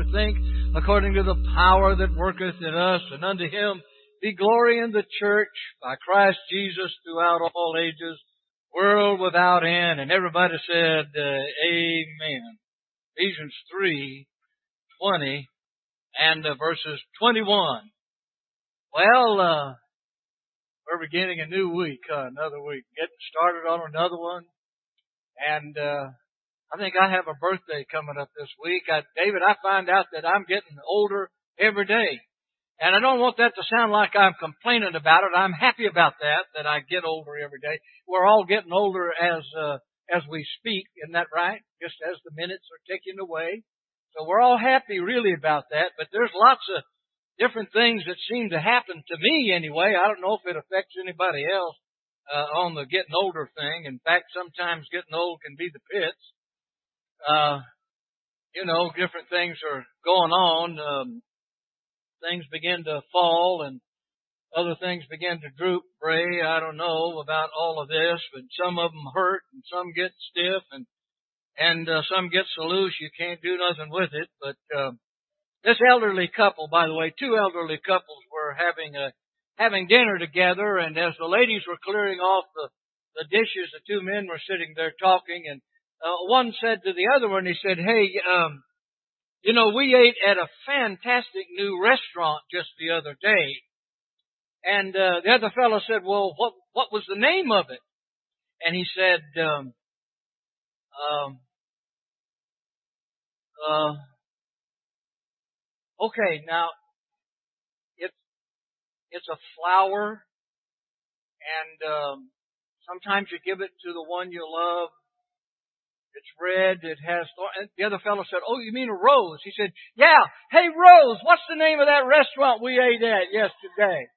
to think according to the power that worketh in us. And unto Him be glory in the church by Christ Jesus throughout all ages, world without end. And everybody said, Amen. Ephesians 3:20 and verses 21. Well, we're beginning a new week, another week, getting started on another one. And I think I have a birthday coming up this week. David, I find out that I'm getting older every day. And I don't want that to sound like I'm complaining about it. I'm happy about that I get older every day. We're all getting older as we speak, isn't that right? Just as the minutes are ticking away. So we're all happy really about that. But there's lots of different things that seem to happen to me anyway. I don't know if it affects anybody else on the getting older thing. In fact, sometimes getting old can be the pits. Different things are going on. Things begin to fall and other things begin to droop, Bray. I don't know about all of this, but some of them hurt and some get stiff and some get so loose you can't do nothing with it. But this elderly couple, by the way, two elderly couples were having dinner together, and as the ladies were clearing off the dishes, the two men were sitting there talking, and one said to the other one, he said, "Hey, we ate at a fantastic new restaurant just the other day." And the other fellow said, "Well, what was the name of it?" And he said, "Okay, now it's a flower, and sometimes you give it to the one you love. It's red. It has thorns." And the other fellow said, "Oh, you mean a rose?" He said, "Yeah. Hey, Rose, what's the name of that restaurant we ate at yesterday?"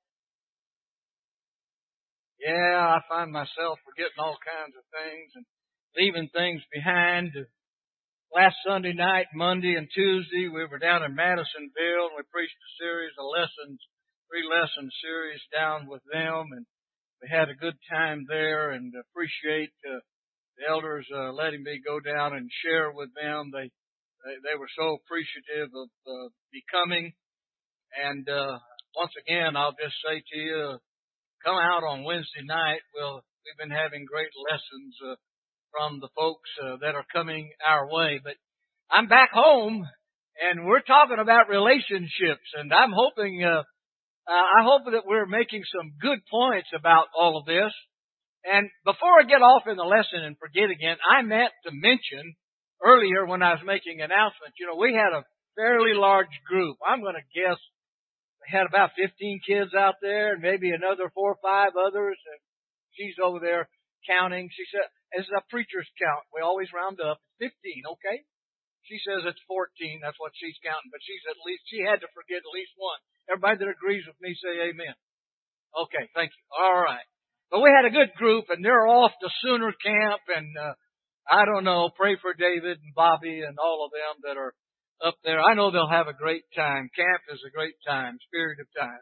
Yeah, I find myself forgetting all kinds of things and leaving things behind. Last Sunday night, Monday and Tuesday, we were down in Madisonville, and we preached a series of lessons, 3-lesson series down with them, and we had a good time there, and appreciate the elders letting me go down and share with them. They were so appreciative of becoming. And once again, I'll just say to you, come out on Wednesday night. We've been having great lessons from the folks that are coming our way. But I'm back home, and we're talking about relationships, and I'm hoping I hope that we're making some good points about all of this. And before I get off in the lesson and forget again, I meant to mention earlier when I was making announcements, we had a fairly large group. I'm going to guess we had about 15 kids out there and maybe another 4 or 5 others. And she's over there counting. She said, this is a preacher's count. We always round up. 15, okay? She says it's 14. That's what she's counting. But she had to forget at least one. Everybody that agrees with me say amen. Okay, thank you. All right. But we had a good group, and they're off to Sooner Camp, and I don't know, pray for David and Bobby and all of them that are up there. I know they'll have a great time. Camp is a great time, spirit of time.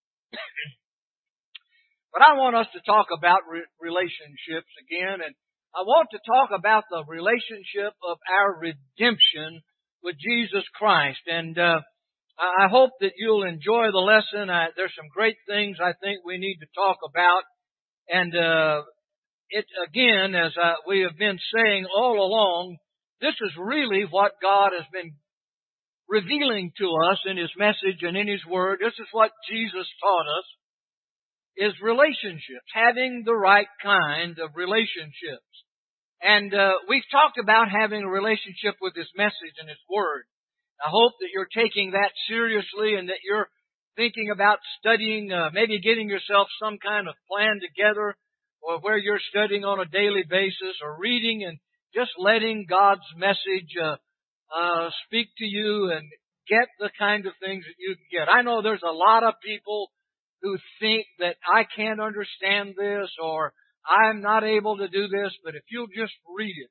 But I want us to talk about relationships again, and I want to talk about the relationship of our redemption with Jesus Christ. And I hope that you'll enjoy the lesson. There's some great things I think we need to talk about. And it again, as we have been saying all along, this is really what God has been revealing to us in His message and in His Word. This is what Jesus taught us, is relationships, having the right kind of relationships. And we've talked about having a relationship with His message and His Word. I hope that you're taking that seriously and that you're thinking about studying, maybe getting yourself some kind of plan together, or where you're studying on a daily basis, or reading and just letting God's message speak to you and get the kind of things that you can get. I know there's a lot of people who think that I can't understand this, or I'm not able to do this, but if you'll just read it,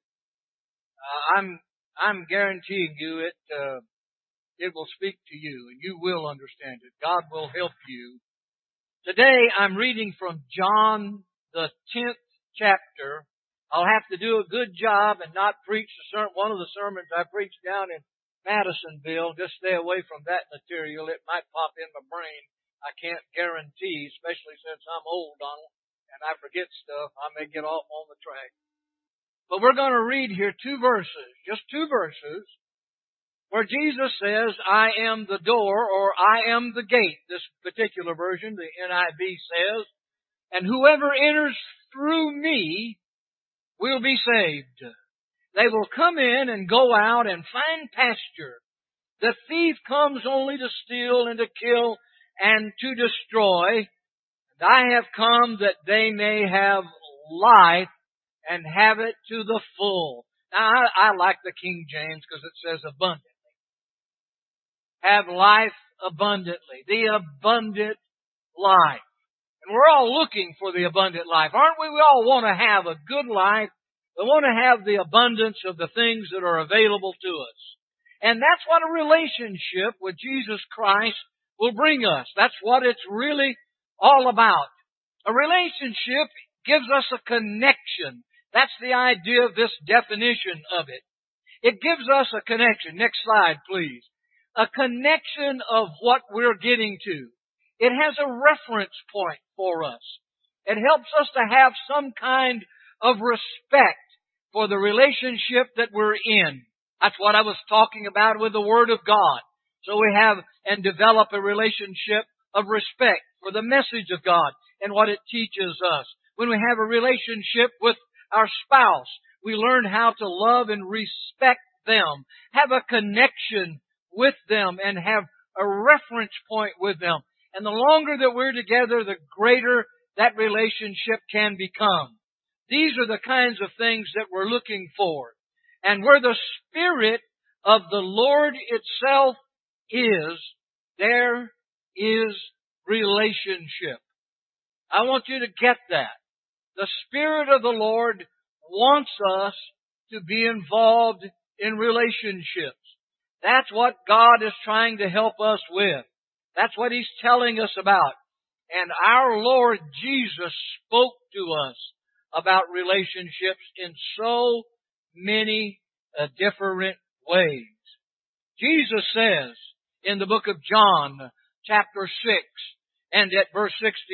I'm guaranteeing you it will speak to you, and you will understand it. God will help you. Today, I'm reading from John, the 10th chapter. I'll have to do a good job and not preach one of the sermons I preached down in Madisonville. Just stay away from that material. It might pop in my brain. I can't guarantee, especially since I'm old, Donald, and I forget stuff. I may get off on the track. But we're going to read here 2 verses, just 2 verses, where Jesus says, I am the door, or I am the gate. This particular version, the NIV says, and whoever enters through me will be saved. They will come in and go out and find pasture. The thief comes only to steal and to kill and to destroy. And I have come that they may have life and have it to the full. Now, I like the King James because it says abundantly. Have life abundantly. The abundant life. And we're all looking for the abundant life, aren't we? We all want to have a good life. We want to have the abundance of the things that are available to us. And that's what a relationship with Jesus Christ will bring us. That's what it's really all about. A relationship gives us a connection. That's the idea of this definition of it. It gives us a connection. Next slide, please. A connection of what we're getting to. It has a reference point for us. It helps us to have some kind of respect for the relationship that we're in. That's what I was talking about with the Word of God. So we have and develop a relationship of respect for the message of God and what it teaches us. When we have a relationship with our spouse, we learn how to love and respect them, have a connection with them, and have a reference point with them. And the longer that we're together, the greater that relationship can become. These are the kinds of things that we're looking for. And where the Spirit of the Lord itself is, there is relationship. I want you to get that. The Spirit of the Lord wants us to be involved in relationships. That's what God is trying to help us with. That's what He's telling us about. And our Lord Jesus spoke to us about relationships in so many different ways. Jesus says in the book of John, chapter 6, and at verse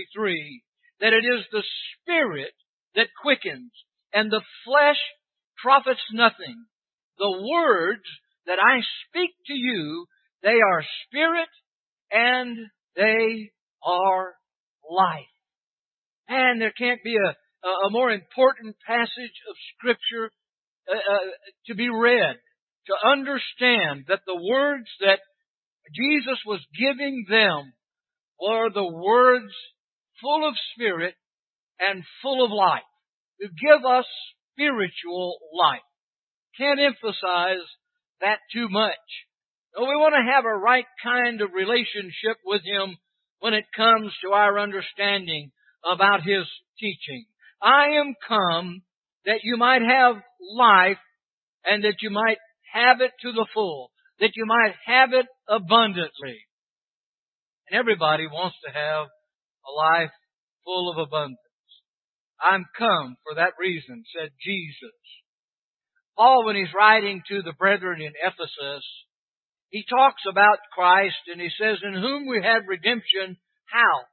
63, that it is the Spirit that quickens, and the flesh profits nothing. The words that I speak to you, they are spirit and they are life. And there can't be a more important passage of Scripture to be read, to understand that the words that Jesus was giving them were the words full of spirit and full of life, to give us spiritual life. Can't emphasize that too much. So we want to have a right kind of relationship with Him when it comes to our understanding about His teaching. I am come that you might have life and that you might have it to the full, that you might have it abundantly. And everybody wants to have a life full of abundance. I'm come for that reason, said Jesus. Paul, when he's writing to the brethren in Ephesus, he talks about Christ and he says, in whom we have redemption. How?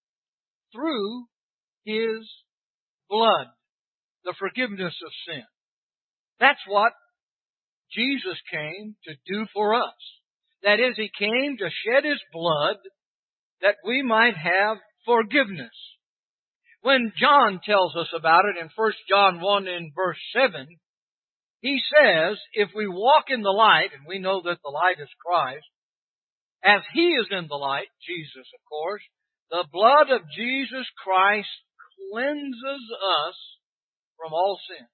Through His blood, the forgiveness of sin. That's what Jesus came to do for us. That is, He came to shed His blood that we might have forgiveness. When John tells us about it in 1 John 1 in verse 7, he says, if we walk in the light, and we know that the light is Christ, as He is in the light, Jesus of course, the blood of Jesus Christ cleanses us from all sin.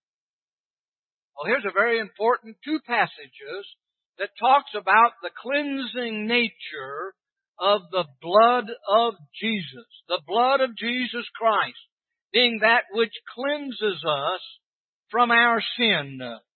Well, here's a very important 2 passages that talks about the cleansing nature of the blood of Jesus. The blood of Jesus Christ being that which cleanses us from our sin.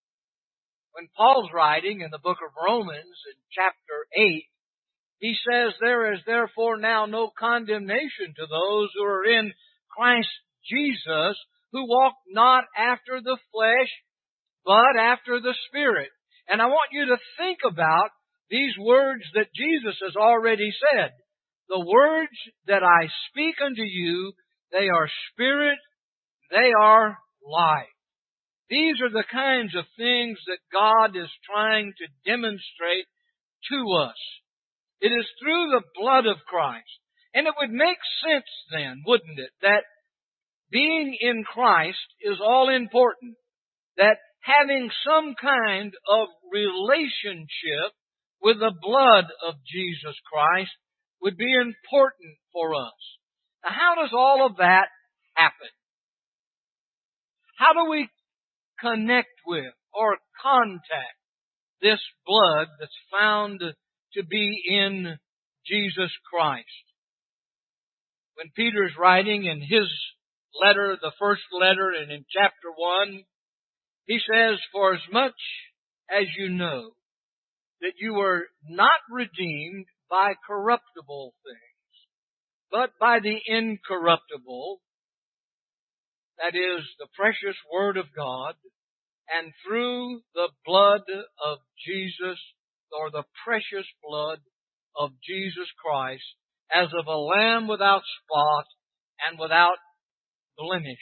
When Paul's writing in the book of Romans in chapter 8, he says, there is therefore now no condemnation to those who are in Christ Jesus, who walk not after the flesh, but after the Spirit. And I want you to think about these words that Jesus has already said. The words that I speak unto you, they are spirit, they are life. These are the kinds of things that God is trying to demonstrate to us. It is through the blood of Christ. And it would make sense then, wouldn't it, that being in Christ is all important. That having some kind of relationship with the blood of Jesus Christ would be important for us. Now, how does all of that happen? How do we connect with or contact this blood that's found to be in Jesus Christ? When Peter's writing in his letter, the first letter, and in chapter 1, he says, "For as much as you know that you were not redeemed by corruptible things, but by the incorruptible, that is, the precious Word of God, and through the blood of Jesus, or the precious blood of Jesus Christ, as of a lamb without spot and without blemish."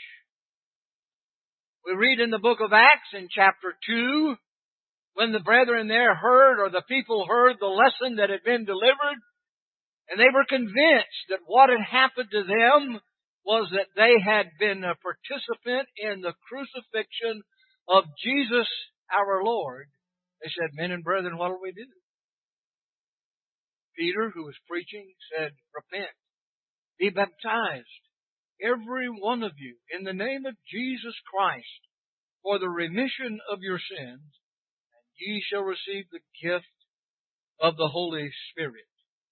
We read in the book of Acts in chapter 2, when the brethren there heard, or the people heard, the lesson that had been delivered, and they were convinced that what had happened to them was that they had been a participant in the crucifixion of Jesus our Lord. They said, "Men and brethren, what do we do?" Peter, who was preaching, said, "Repent. Be baptized, every one of you, in the name of Jesus Christ, for the remission of your sins, and ye shall receive the gift of the Holy Spirit."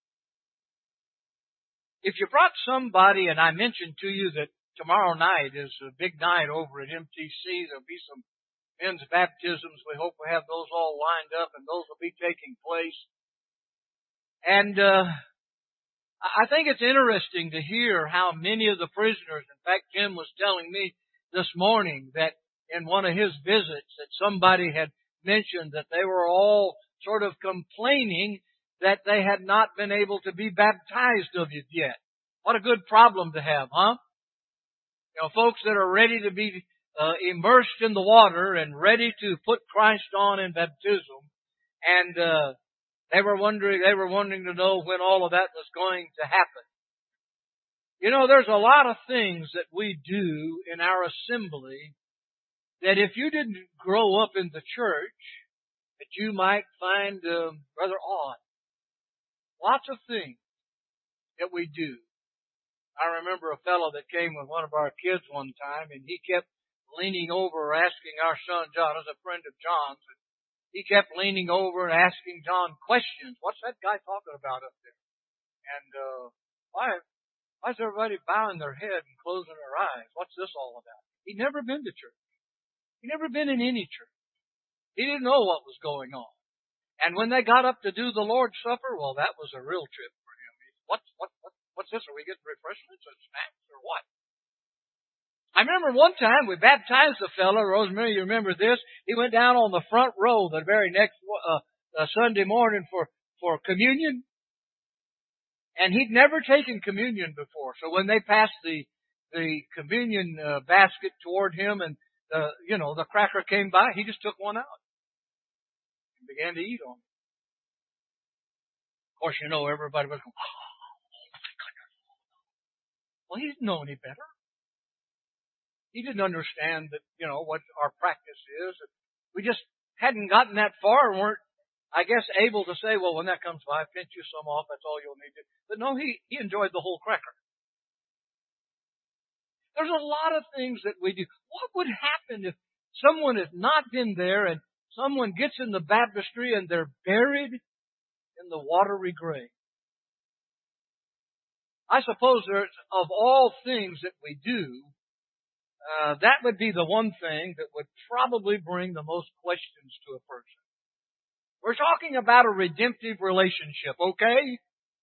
If you brought somebody, and I mentioned to you that tomorrow night is a big night over at MTC, there'll be some men's baptisms. We hope we have those all lined up, and those will be taking place. And I think it's interesting to hear how many of the prisoners, in fact, Jim was telling me this morning that in one of his visits that somebody had mentioned that they were all sort of complaining that they had not been able to be baptized of it yet. What a good problem to have, huh? You know, folks that are ready to be immersed in the water and ready to put Christ on in baptism, and they were wanting to know when all of that was going to happen. You know, there's a lot of things that we do in our assembly that if you didn't grow up in the church, that you might find rather odd. Lots of things that we do. I remember a fellow that came with one of our kids one time, and he kept leaning over asking our son John, as a friend of John's, he kept leaning over and asking John questions. "What's that guy talking about up there? And why's everybody bowing their head and closing their eyes? What's this all about?" He'd never been to church. He'd never been in any church. He didn't know what was going on. And when they got up to do the Lord's Supper, well, that was a real trip for him. What's this? Are we getting refreshments or snacks or what? I remember one time we baptized a fellow, Rosemary, you remember this? He went down on the front row the very next Sunday morning for communion. And he'd never taken communion before. So when they passed the communion basket toward him and the cracker came by, he just took one out and began to eat on it. Of course, everybody was going, "Oh my goodness." Well, he didn't know any better. He didn't understand that, what our practice is. We just hadn't gotten that far and weren't, I guess, able to say, "Well, when that comes by, pinch you some off, that's all you'll need to." But no, he enjoyed the whole cracker. There's a lot of things that we do. What would happen if someone has not been there and someone gets in the baptistry and they're buried in the watery grave? I suppose of all things that we do, that would be the one thing that would probably bring the most questions to a person. We're talking about a redemptive relationship, okay?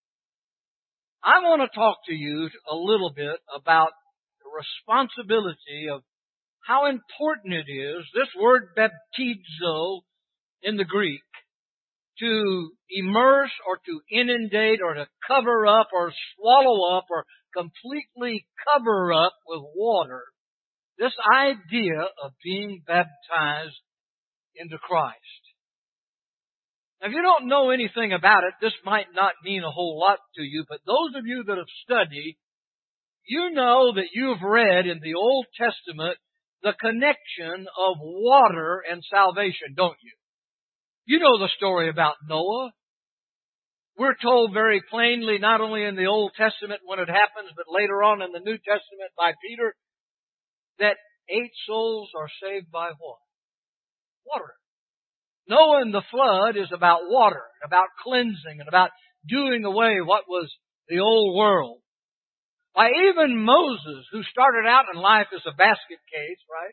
I want to talk to you a little bit about the responsibility of how important it is, this word baptizo in the Greek, to immerse or to inundate or to cover up or swallow up or completely cover up with water this idea of being baptized into Christ. Now, if you don't know anything about it, this might not mean a whole lot to you, but those of you that have studied, you know that you've read in the Old Testament the connection of water and salvation, don't you? You know the story about Noah. We're told very plainly, not only in the Old Testament when it happens, but later on in the New Testament by Peter, that 8 souls are saved by what? Water. Noah and the flood is about water, about cleansing, and about doing away what was the old world. Why, even Moses, who started out in life as a basket case, right?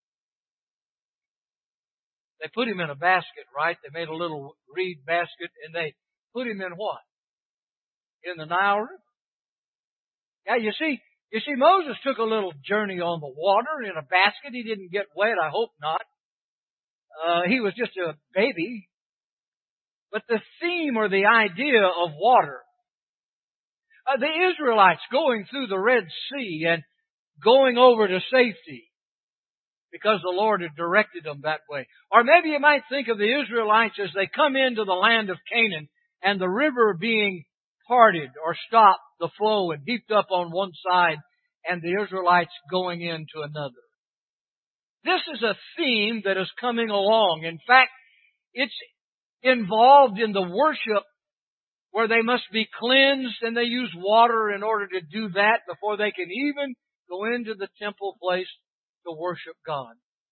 They put him in a basket, right? They made a little reed basket, and they put him in what? In the Nile River. Yeah, you see, Moses took a little journey on the water in a basket. He didn't get wet, I hope not. He was just a baby. But the theme or the idea of water, the Israelites going through the Red Sea and going over to safety because the Lord had directed them that way. Or maybe you might think of the Israelites as they come into the land of Canaan and the river being parted or stopped the flow and heaped up on one side and the Israelites going into another. This is a theme that is coming along. In fact, it's involved in the worship where they must be cleansed and they use water in order to do that before they can even go into the temple place to worship God.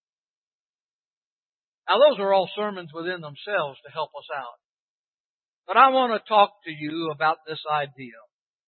Now those are all sermons within themselves to help us out. But I want to talk to you about this idea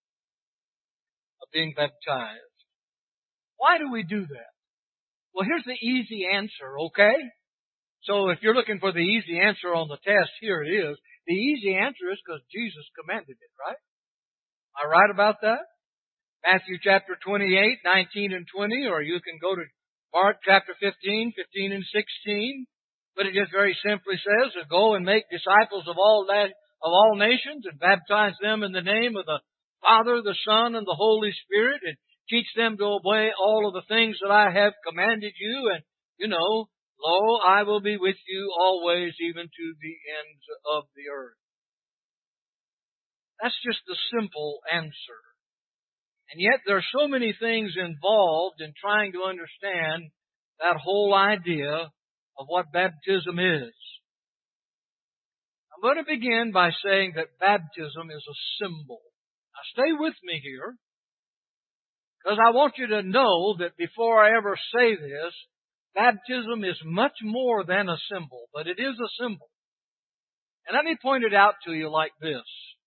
of being baptized. Why do we do that? Well, here's the easy answer, okay? So if you're looking for the easy answer on the test, here it is. The easy answer is because Jesus commanded it, right? Am I right about that? Matthew chapter 28, 19 and 20, or you can go to Mark chapter 15, 15 and 16. But it just very simply says, go and make disciples of all nations and baptize them in the name of the Father, the Son, and the Holy Spirit, and teach them to obey all of the things that I have commanded you. And, lo, I will be with you always, even to the ends of the earth. That's just the simple answer. And yet there are so many things involved in trying to understand that whole idea of what baptism is. I'm going to begin by saying that baptism is a symbol. Now stay with me here, because I want you to know that before I ever say this, baptism is much more than a symbol, but it is a symbol. And let me point it out to you like this.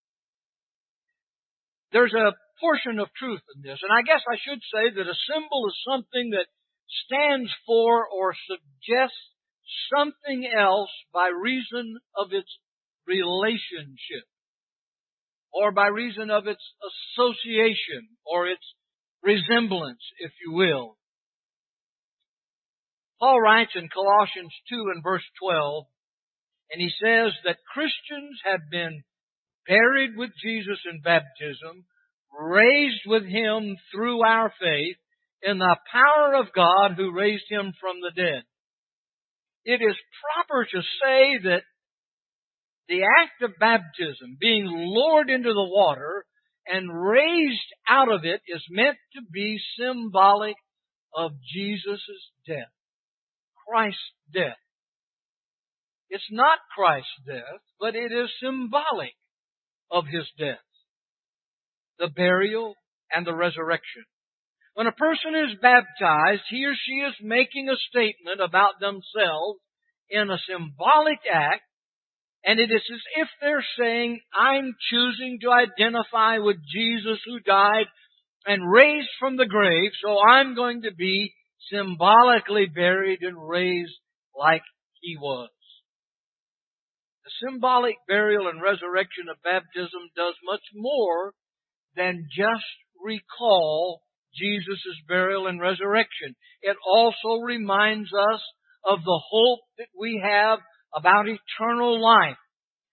There's a portion of truth in this, and I guess I should say that a symbol is something that stands for or suggests something else by reason of its relationship, or by reason of its association, or its resemblance, if you will. Paul writes in Colossians 2 and verse 12, and he says that Christians have been buried with Jesus in baptism, raised with Him through our faith in the power of God who raised Him from the dead. It is proper to say that the act of baptism, being lowered into the water and raised out of it, is meant to be symbolic of Jesus' death, Christ's death. It's not Christ's death, but it is symbolic of His death, the burial, and the resurrection. When a person is baptized, he or she is making a statement about themselves in a symbolic act, and it is as if they're saying, I'm choosing to identify with Jesus who died and raised from the grave, so I'm going to be symbolically buried and raised like He was. The symbolic burial and resurrection of baptism does much more than just recall Jesus' burial and resurrection. It also reminds us of the hope that we have about eternal life,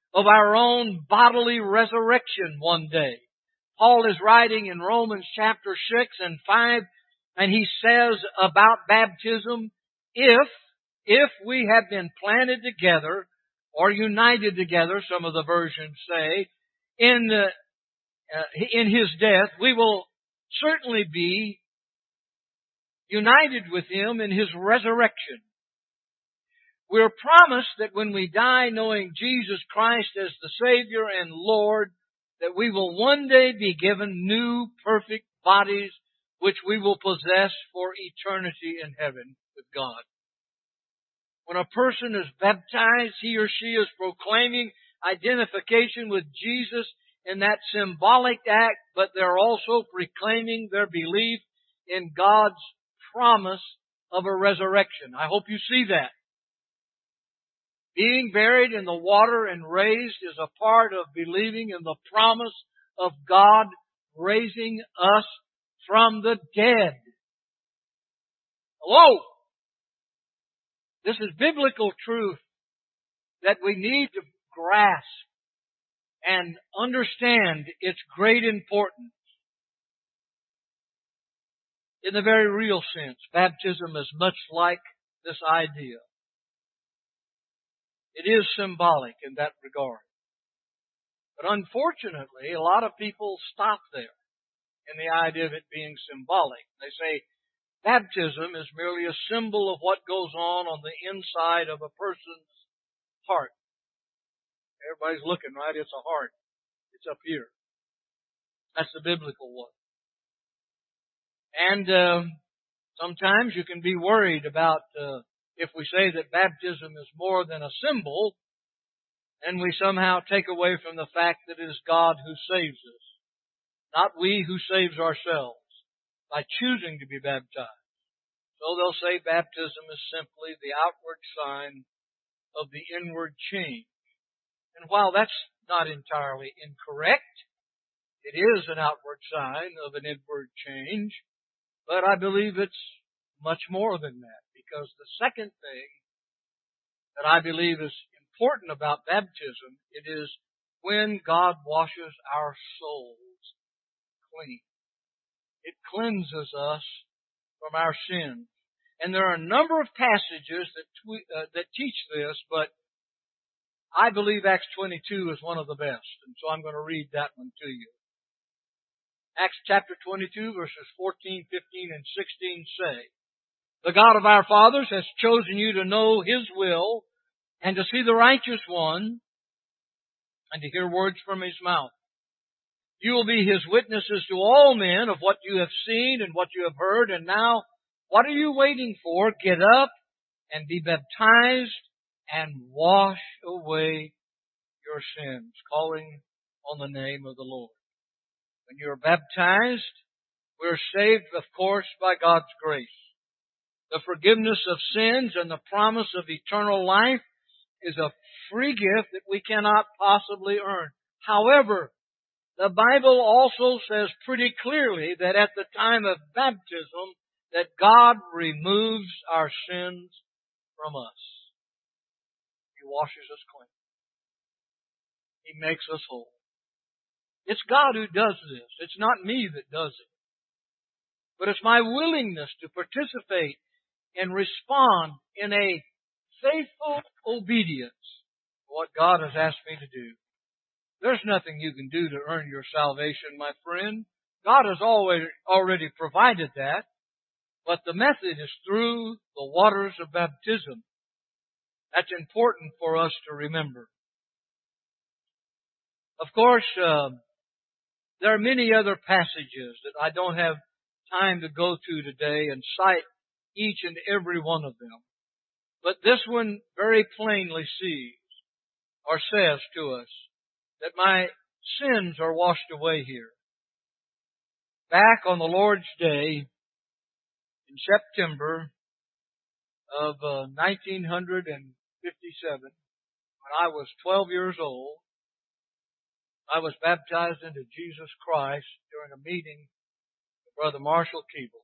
of our own bodily resurrection one day. Paul is writing in Romans chapter 6 and 5, and he says about baptism, if we have been planted together or united together, some of the versions say, in His death, we will certainly be united with Him in His resurrection. We're promised that when we die knowing Jesus Christ as the Savior and Lord, that we will one day be given new perfect bodies which we will possess for eternity in heaven with God. When a person is baptized, he or she is proclaiming identification with Jesus in that symbolic act, but they're also proclaiming their belief in God's promise of a resurrection. I hope you see that. Being buried in the water and raised is a part of believing in the promise of God raising us from the dead. Hello! This is biblical truth that we need to grasp and understand its great importance. In the very real sense, baptism is much like this idea. It is symbolic in that regard. But unfortunately, a lot of people stop there in the idea of it being symbolic. They say baptism is merely a symbol of what goes on the inside of a person's heart. Everybody's looking, right? It's a heart. It's up here. That's the biblical one. And sometimes you can be worried about if we say that baptism is more than a symbol, and we somehow take away from the fact that it is God who saves us, not we who saves ourselves by choosing to be baptized. So they'll say baptism is simply the outward sign of the inward change. And while that's not entirely incorrect, it is an outward sign of an inward change, but I believe it's much more than that, because the second thing that I believe is important about baptism, it is when God washes our souls clean. It cleanses us from our sins. And there are a number of passages that teach this, but I believe Acts 22 is one of the best, and so I'm going to read that one to you. Acts chapter 22, verses 14, 15, and 16 say, "The God of our fathers has chosen you to know His will and to see the righteous one and to hear words from His mouth. You will be His witnesses to all men of what you have seen and what you have heard. And now, what are you waiting for? Get up and be baptized and wash away your sins," calling on the name of the Lord. When you are baptized, we are saved, of course, by God's grace. The forgiveness of sins and the promise of eternal life is a free gift that we cannot possibly earn. However, the Bible also says pretty clearly that at the time of baptism, that God removes our sins from us. He washes us clean. He makes us whole. It's God who does this. It's not me that does it. But it's my willingness to participate and respond in a faithful obedience to what God has asked me to do. There's nothing you can do to earn your salvation, my friend. God has already provided that. But the method is through the waters of baptism. That's important for us to remember. Of course, there are many other passages that I don't have time to go to today and cite each and every one of them. But this one very plainly sees or says to us that my sins are washed away here. Back on the Lord's Day in September of 1957, when I was 12 years old, I was baptized into Jesus Christ during a meeting with Brother Marshall Keeble.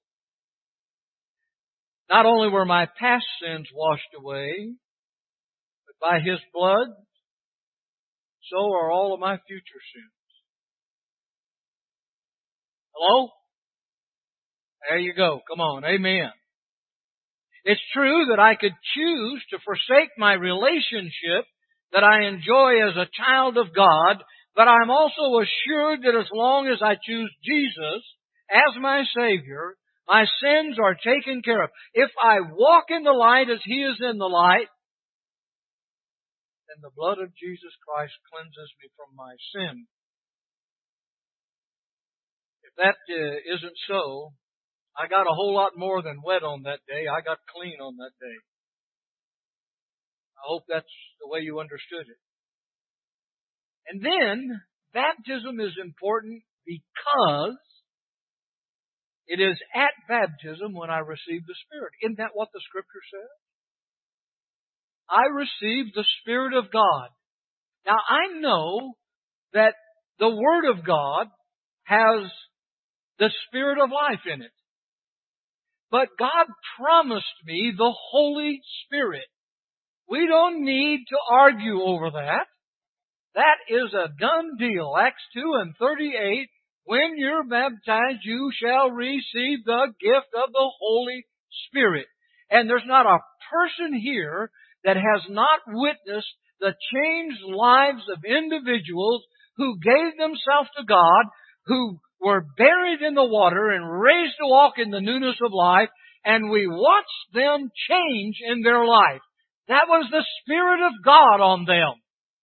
Not only were my past sins washed away, but by His blood, so are all of my future sins. Hello? There you go. Come on. Amen. It's true that I could choose to forsake my relationship that I enjoy as a child of God, but I'm also assured that as long as I choose Jesus as my Savior, my sins are taken care of. If I walk in the light as He is in the light, then the blood of Jesus Christ cleanses me from my sin. If that isn't so, I got a whole lot more than wet on that day. I got clean on that day. I hope that's the way you understood it. And then, baptism is important because it is at baptism when I receive the Spirit. Isn't that what the Scripture says? I receive the Spirit of God. Now, I know that the Word of God has the Spirit of life in it. But God promised me the Holy Spirit. We don't need to argue over that. That is a done deal. Acts 2:38, when you're baptized, you shall receive the gift of the Holy Spirit. And there's not a person here that has not witnessed the changed lives of individuals who gave themselves to God, who were buried in the water and raised to walk in the newness of life, and we watched them change in their life. That was the Spirit of God on them.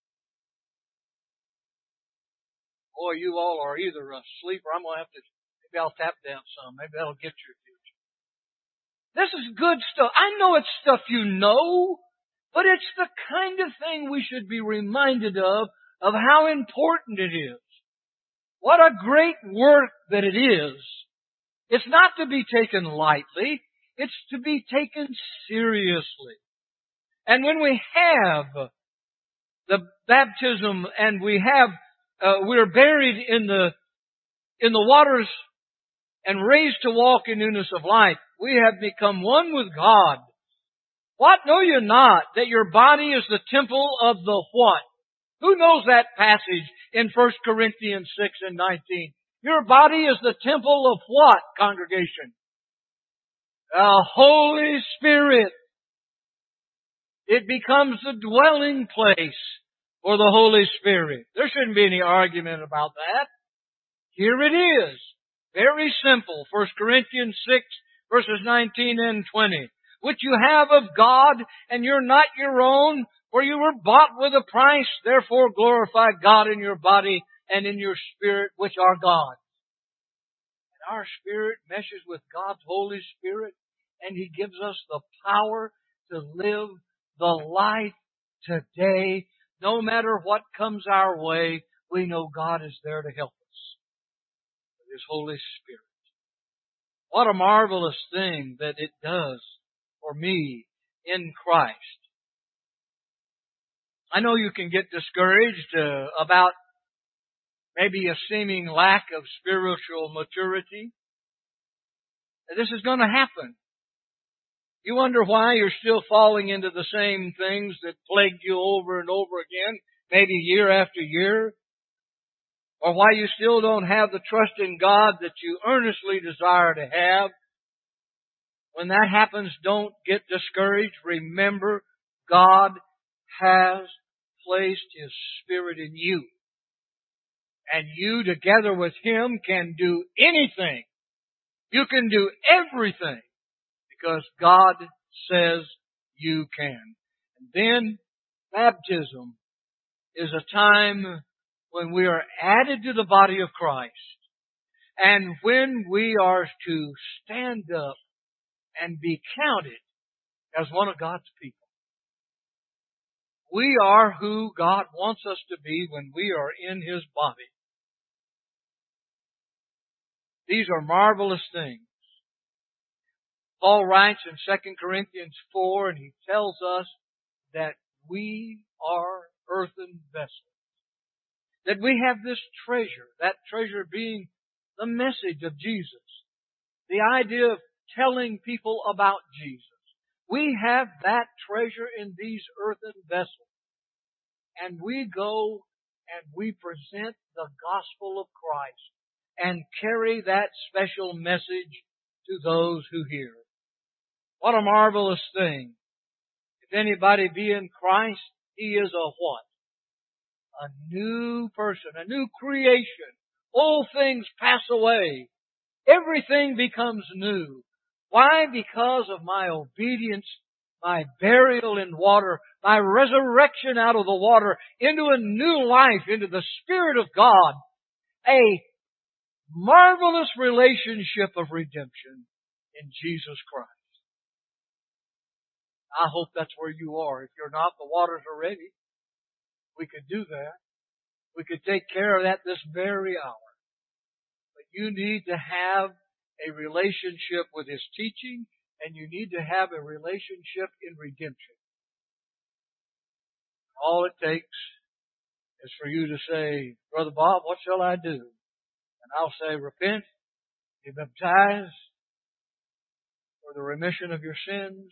Boy, you all are either asleep or I'm going to have to, maybe I'll tap dance some. Maybe that'll get your attention. This is good stuff. I know it's stuff you know, but it's the kind of thing we should be reminded of how important it is. What a great work that it is. It's not to be taken lightly. It's to be taken seriously. And when we have the baptism and we're buried in the waters and raised to walk in newness of life, we have become one with God. What? Know you not that your body is the temple of the what? Who knows that passage in 1 Corinthians 6:19? Your body is the temple of what, congregation? The Holy Spirit. It becomes the dwelling place for the Holy Spirit. There shouldn't be any argument about that. Here it is. Very simple. 1 Corinthians 6, verses 19 and 20. Which you have of God, and you're not your own, for you were bought with a price. Therefore glorify God in your body and in your spirit, which are God's. And our spirit meshes with God's Holy Spirit, and He gives us the power to live the life today. No matter what comes our way, we know God is there to help us with His Holy Spirit. What a marvelous thing that it does for me in Christ. I know you can get discouraged about maybe a seeming lack of spiritual maturity. This is going to happen. You wonder why you're still falling into the same things that plagued you over and over again, maybe year after year, or why you still don't have the trust in God that you earnestly desire to have. When that happens, don't get discouraged. Remember, God has placed His Spirit in you. And you, together with Him, can do anything. You can do everything because God says you can. And then, baptism is a time when we are added to the body of Christ. And when we are to stand up and be counted as one of God's people. We are who God wants us to be when we are in His body. These are marvelous things. Paul writes in 2 Corinthians 4, and he tells us that we are earthen vessels. That we have this treasure, that treasure being the message of Jesus. The idea of telling people about Jesus. We have that treasure in these earthen vessels. And we go and we present the gospel of Christ and carry that special message to those who hear. What a marvelous thing. If anybody be in Christ, he is a what? A new person, a new creation. Old things pass away. Everything becomes new. Why? Because of my obedience, my burial in water, my resurrection out of the water into a new life, into the Spirit of God. A marvelous relationship of redemption in Jesus Christ. I hope that's where you are. If you're not, the waters are ready. We could do that. We could take care of that this very hour. But you need to have a relationship with His teaching, and you need to have a relationship in redemption. All it takes is for you to say, Brother Bob, what shall I do? And I'll say, repent, be baptized for the remission of your sins,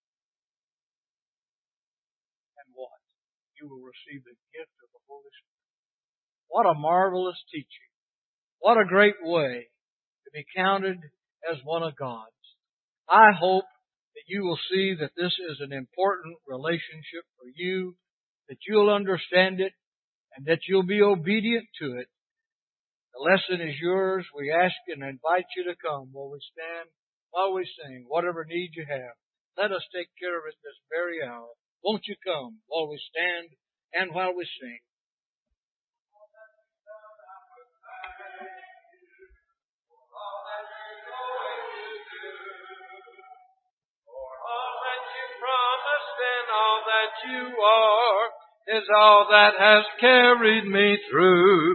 and what? You will receive the gift of the Holy Spirit. What a marvelous teaching. What a great way to be counted as one of God's. I hope that you will see that this is an important relationship for you, that you'll understand it, and that you'll be obedient to it. The lesson is yours. We ask and invite you to come while we stand, while we sing, whatever need you have. Let us take care of it this very hour. Won't you come while we stand and while we sing? And all that you are is all that has carried me through.